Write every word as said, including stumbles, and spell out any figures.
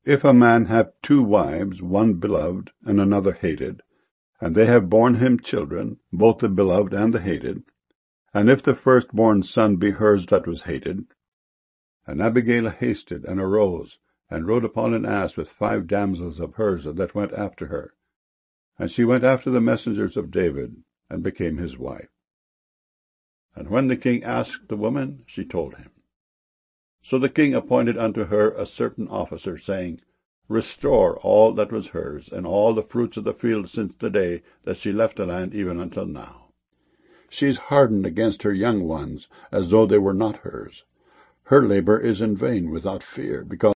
If a man have two wives, one beloved and another hated, and they have borne him children, both the beloved and the hated, and if the firstborn son be hers that was hated. And Abigail hasted, and arose, and rode upon an ass with five damsels of hers that went after her. And she went after the messengers of David, and became his wife. And when the king asked the woman, she told him. So the king appointed unto her a certain officer, saying, Restore all that was hers, and all the fruits of the field since the day that she left the land even until now. She is hardened against her young ones, as though they were not hers. Her labor is in vain without fear, because